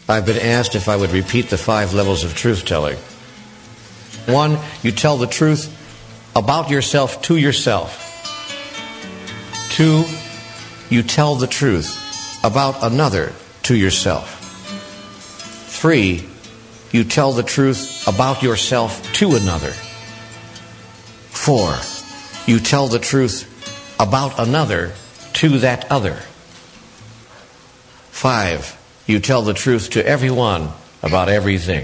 I've been asked if I would repeat the 5 levels of truth-telling. 1, you tell the truth about yourself to yourself. 2, you tell the truth about another to yourself. 3, you tell the truth about yourself to another. 4, you tell the truth about another to that other. 5, you tell the truth to everyone about everything.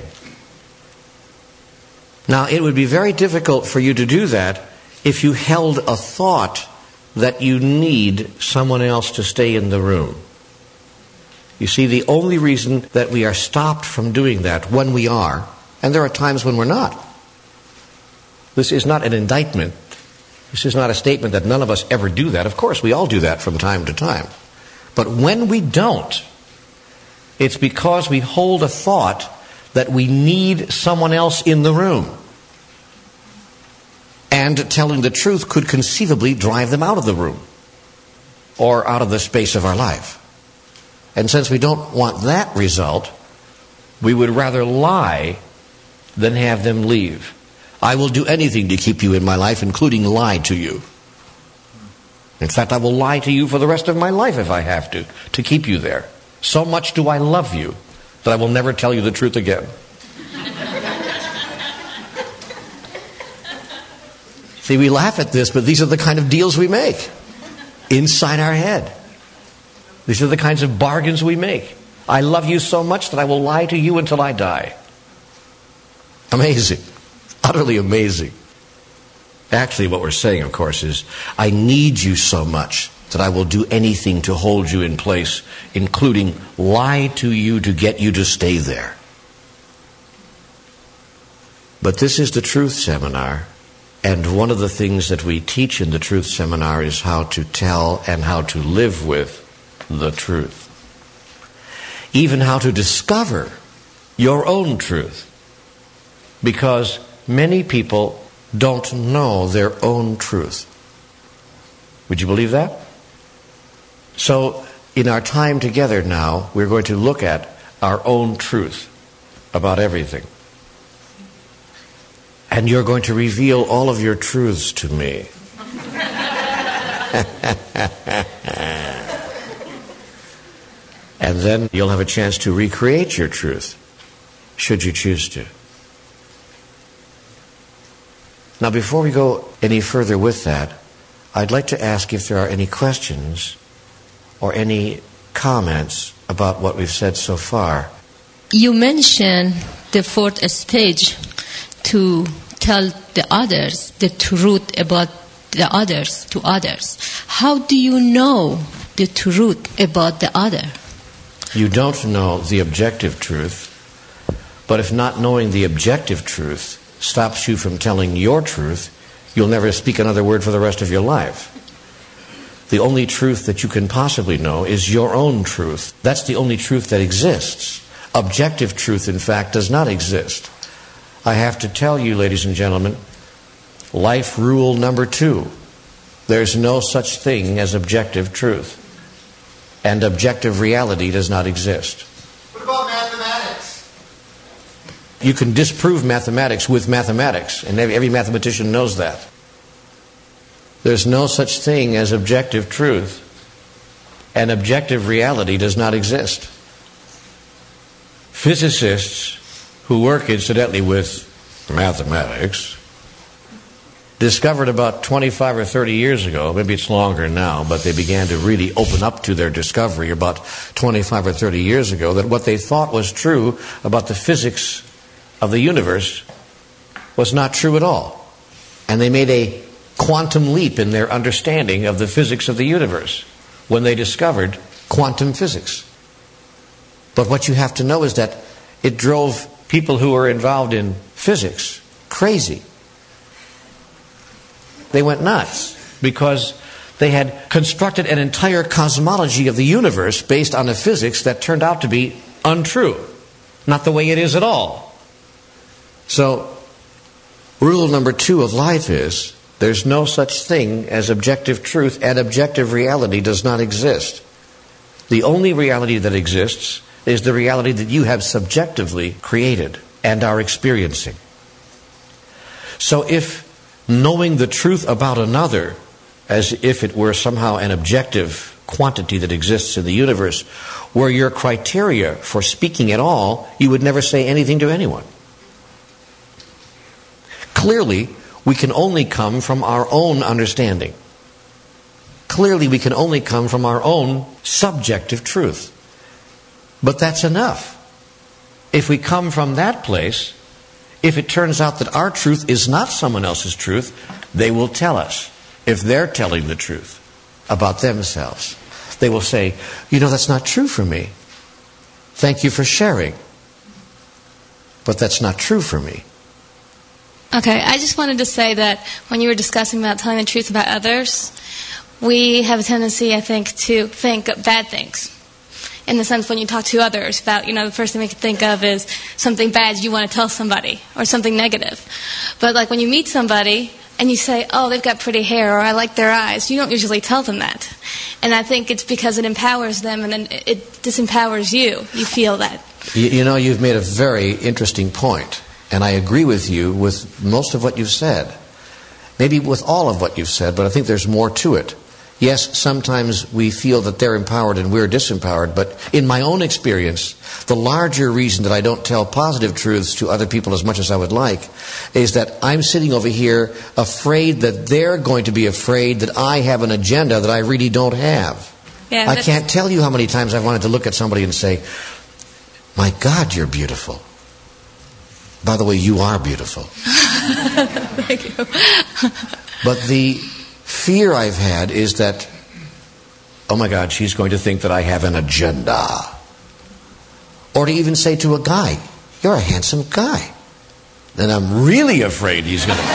Now, it would be very difficult for you to do that if you held a thought that you need someone else to stay in the room. You see, the only reason that we are stopped from doing that when we are, and there are times when we're not. This is not an indictment. This is not a statement that none of us ever do that. Of course, we all do that from time to time. But when we don't, it's because we hold a thought that we need someone else in the room. And telling the truth could conceivably drive them out of the room or out of the space of our life. And since we don't want that result, we would rather lie than have them leave. I will do anything to keep you in my life, including lie to you. In fact, I will lie to you for the rest of my life if I have to keep you there. So much do I love you that I will never tell you the truth again. See, we laugh at this, but these are the kind of deals we make inside our head. These are the kinds of bargains we make. I love you so much that I will lie to you until I die. Amazing. Utterly amazing. Actually, what we're saying, of course, is I need you so much that I will do anything to hold you in place, including lie to you to get you to stay there. But this is the Truth Seminar, and one of the things that we teach in the Truth Seminar is how to tell and how to live with the truth. Even how to discover your own truth. Because many people don't know their own truth. Would you believe that? So, in our time together now, we're going to look at our own truth about everything. And you're going to reveal all of your truths to me. And then you'll have a chance to recreate your truth, should you choose to. Now, before we go any further with that, I'd like to ask if there are any questions or any comments about what we've said so far. You mentioned the 4th stage to tell the others the truth about the others to others. How do you know the truth about the other? You don't know the objective truth, but if not knowing the objective truth stops you from telling your truth, you'll never speak another word for the rest of your life. The only truth that you can possibly know is your own truth. That's the only truth that exists. Objective truth, in fact, does not exist. I have to tell you, ladies and gentlemen, life rule number 2. There's no such thing as objective truth. And objective reality does not exist. What about mathematics? You can disprove mathematics with mathematics, and every mathematician knows that. There's no such thing as objective truth, and objective reality does not exist. Physicists who work, incidentally, with mathematics discovered about 25 or 30 years ago, maybe it's longer now, but they began to really open up to their discovery about 25 or 30 years ago, that what they thought was true about the physics of the universe was not true at all. And they made a quantum leap in their understanding of the physics of the universe when they discovered quantum physics. But what you have to know is that it drove people who were involved in physics crazy. They went nuts because they had constructed an entire cosmology of the universe based on a physics that turned out to be untrue, not the way it is at all. So, rule number 2 of life is there's no such thing as objective truth, and objective reality does not exist. The only reality that exists is the reality that you have subjectively created and are experiencing. So if knowing the truth about another, as if it were somehow an objective quantity that exists in the universe, were your criteria for speaking at all, you would never say anything to anyone. Clearly, we can only come from our own understanding. Clearly, we can only come from our own subjective truth. But that's enough. If we come from that place, if it turns out that our truth is not someone else's truth, they will tell us if they're telling the truth about themselves. They will say, that's not true for me. Thank you for sharing. But that's not true for me. Okay, I just wanted to say that when you were discussing about telling the truth about others, we have a tendency, I think, to think bad things. In the sense when you talk to others about, the first thing we can think of is something bad you want to tell somebody or something negative. But like when you meet somebody and you say, oh, they've got pretty hair or I like their eyes, you don't usually tell them that. And I think it's because it empowers them and then it disempowers you. You feel that. You've made a very interesting point. And I agree with you with most of what you've said. Maybe with all of what you've said, but I think there's more to it. Yes, sometimes we feel that they're empowered and we're disempowered, but in my own experience, the larger reason that I don't tell positive truths to other people as much as I would like is that I'm sitting over here afraid that they're going to be afraid that I have an agenda that I really don't have. Yeah, I can't tell you how many times I've wanted to look at somebody and say, my God, you're beautiful. By the way, you are beautiful. Thank you. But the fear I've had is that, oh my God, she's going to think that I have an agenda. Or to even say to a guy, you're a handsome guy. Then I'm really afraid he's going to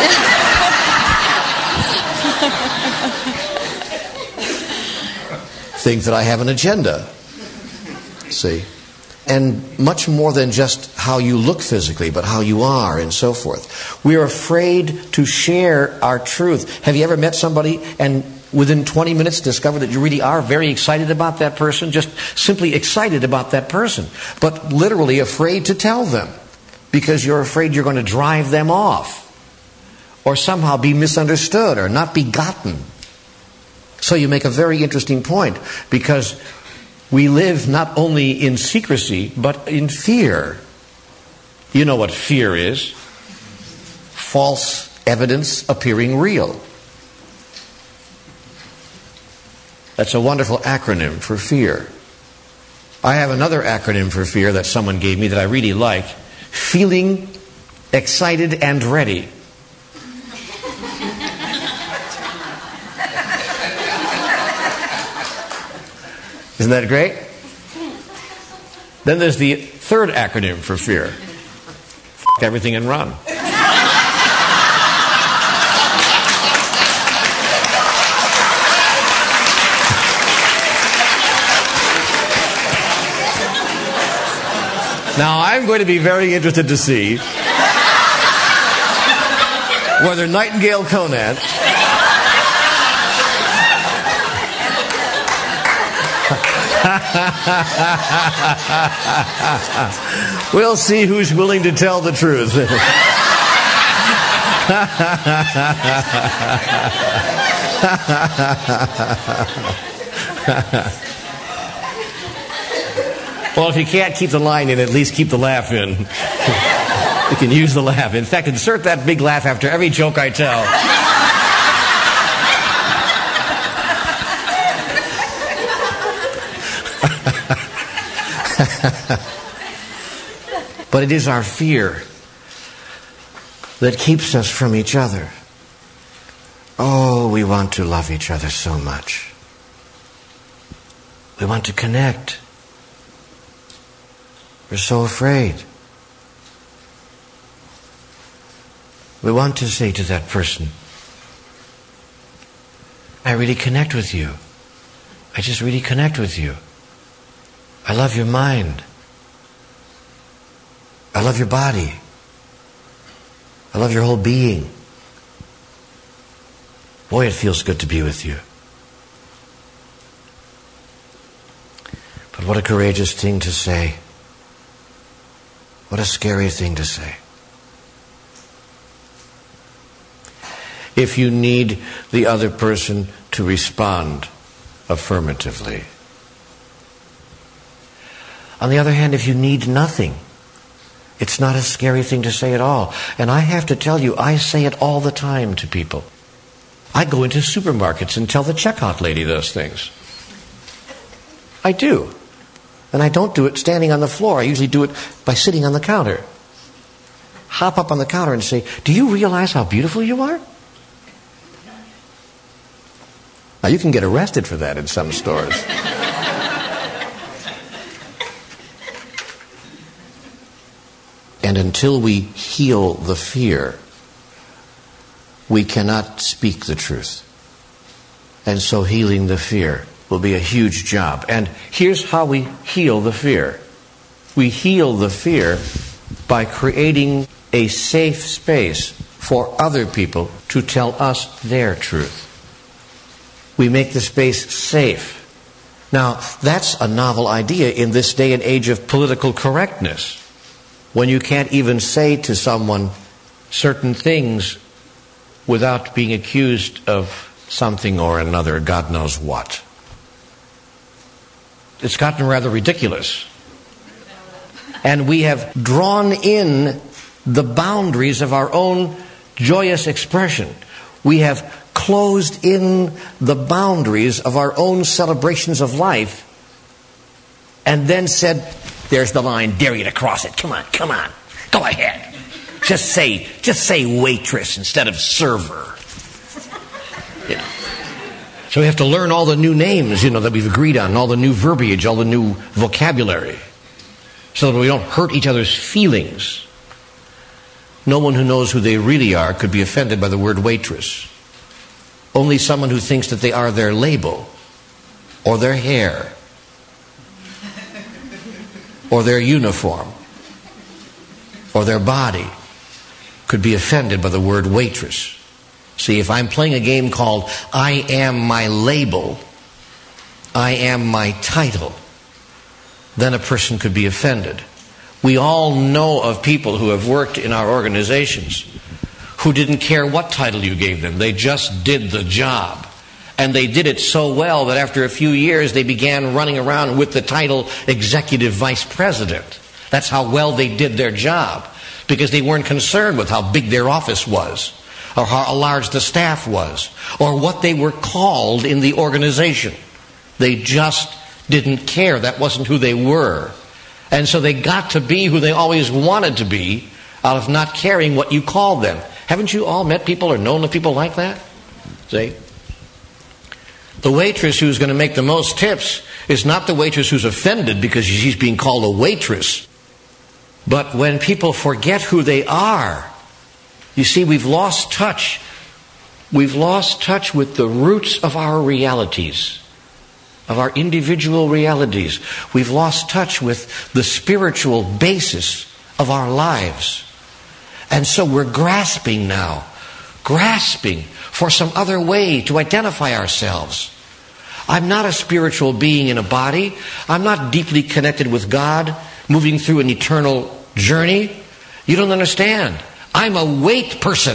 think that I have an agenda. See? And much more than just how you look physically, but how you are and so forth. We are afraid to share our truth. Have you ever met somebody and within 20 minutes discovered that you really are very excited about that person? Just simply excited about that person. But literally afraid to tell them because you're afraid you're going to drive them off or somehow be misunderstood or not be gotten. So you make a very interesting point because we live not only in secrecy, but in fear. You know what fear is. False evidence appearing real. That's a wonderful acronym for fear. I have another acronym for fear that someone gave me that I really like. Feeling excited and ready. Isn't that great? Then there's the third acronym for fear. F*** everything and run. Now I'm going to be very interested to see whether Nightingale Conant we'll see who's willing to tell the truth. Well, if you can't keep the line in, at least keep the laugh in. You can use the laugh. In fact, insert that big laugh after every joke I tell. But it is our fear that keeps us from each other. Oh, we want to love each other so much. We want to connect. We're so afraid. We want to say to that person, I really connect with you. I just really connect with you. I love your mind. I love your body. I love your whole being. Boy, it feels good to be with you. But what a courageous thing to say. What a scary thing to say. If you need the other person to respond affirmatively. On the other hand, if you need nothing, it's not a scary thing to say at all. And I have to tell you, I say it all the time to people. I go into supermarkets and tell the checkout lady those things. I do. And I don't do it standing on the floor. I usually do it by sitting on the counter. Hop up on the counter and say, do you realize how beautiful you are? Now, you can get arrested for that in some stores. And until we heal the fear, we cannot speak the truth. And so healing the fear will be a huge job. And here's how we heal the fear. We heal the fear by creating a safe space for other people to tell us their truth. We make the space safe. Now, that's a novel idea in this day and age of political correctness, when you can't even say to someone certain things without being accused of something or another, God knows what. It's gotten rather ridiculous. And we have drawn in the boundaries of our own joyous expression. We have closed in the boundaries of our own celebrations of life and then said, there's the line, dare you to cross it. Come on, go ahead. Just say waitress instead of server. Yeah. So we have to learn all the new names, that we've agreed on, all the new verbiage, all the new vocabulary, so that we don't hurt each other's feelings. No one who knows who they really are could be offended by the word waitress. Only someone who thinks that they are their label, or their hair, or their uniform, or their body could be offended by the word waitress. See, if I'm playing a game called I am my label, I am my title, then a person could be offended. We all know of people who have worked in our organizations who didn't care what title you gave them. They just did the job. And they did it so well that after a few years they began running around with the title Executive Vice President. That's how well they did their job, because they weren't concerned with how big their office was, or how large the staff was, or what they were called in the organization. They just didn't care. That wasn't who they were. And so they got to be who they always wanted to be out of not caring what you called them. Haven't you all met people or known of people like that? See? The waitress who's going to make the most tips is not the waitress who's offended because she's being called a waitress. But when people forget who they are, you see, we've lost touch. We've lost touch with the roots of our realities, of our individual realities. We've lost touch with the spiritual basis of our lives. And so we're grasping for some other way to identify ourselves. I'm not a spiritual being in a body. I'm not deeply connected with God, moving through an eternal journey. You don't understand. I'm a weight person.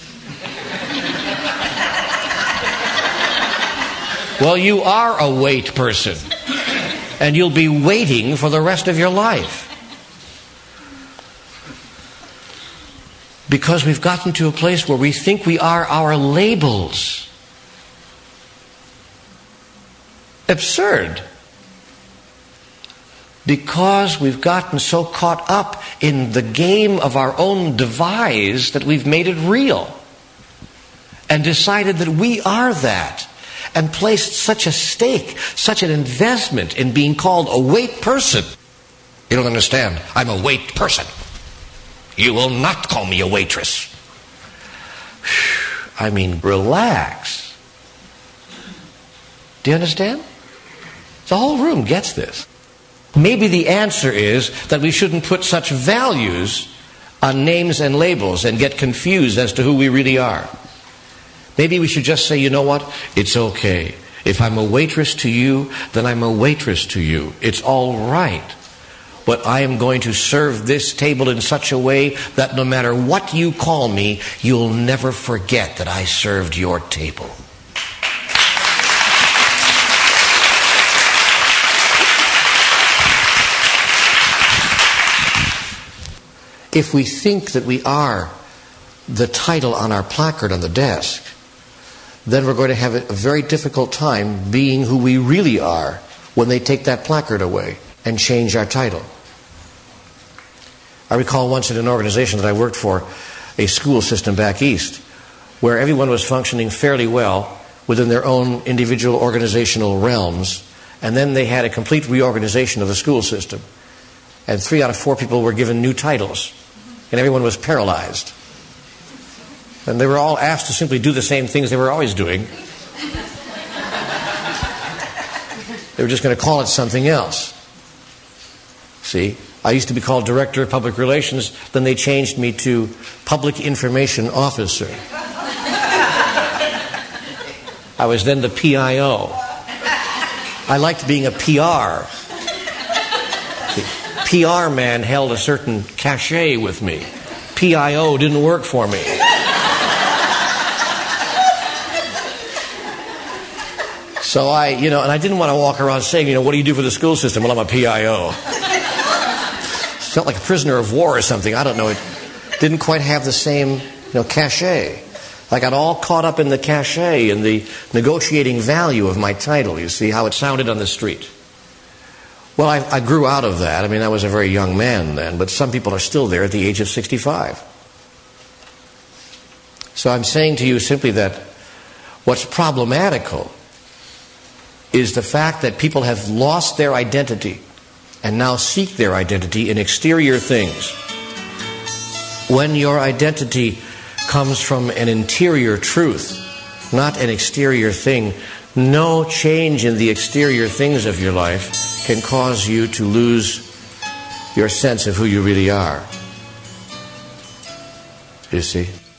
Well, you are a weight person. And you'll be waiting for the rest of your life. Because we've gotten to a place where we think we are our labels. Absurd. Because we've gotten so caught up in the game of our own devise that we've made it real. And decided that we are that. And placed such a stake, such an investment in being called a weight person. You don't understand. I'm a weight person. You will not call me a waitress. I mean, relax. Do you understand? The whole room gets this. Maybe the answer is that we shouldn't put such values on names and labels and get confused as to who we really are. Maybe we should just say, you know what? It's okay. If I'm a waitress to you, then I'm a waitress to you. It's all right. But I am going to serve this table in such a way that no matter what you call me, you'll never forget that I served your table. If we think that we are the title on our placard on the desk, then we're going to have a very difficult time being who we really are when they take that placard away and change our title. I recall once in an organization that I worked for, a school system back east, where everyone was functioning fairly well within their own individual organizational realms, and then they had a complete reorganization of the school system. And 3 out of 4 people were given new titles, and everyone was paralyzed. And they were all asked to simply do the same things they were always doing. They were just going to call it something else. See, I used to be called Director of Public Relations, then they changed me to Public Information Officer. I was then the PIO. I liked being a PR. See, PR man held a certain cachet with me. PIO didn't work for me. So and I didn't want to walk around saying, what do you do for the school system? Well, I'm a PIO. Felt like a prisoner of war or something. I don't know. It didn't quite have the same, cachet. I got all caught up in the cachet and the negotiating value of my title. You see how it sounded on the street. Well, I grew out of that. I mean, I was a very young man then, but some people are still there at the age of 65. So I'm saying to you simply that what's problematical is the fact that people have lost their identity and now seek their identity in exterior things. When your identity comes from an interior truth, not an exterior thing, no change in the exterior things of your life can cause you to lose your sense of who you really are. You see?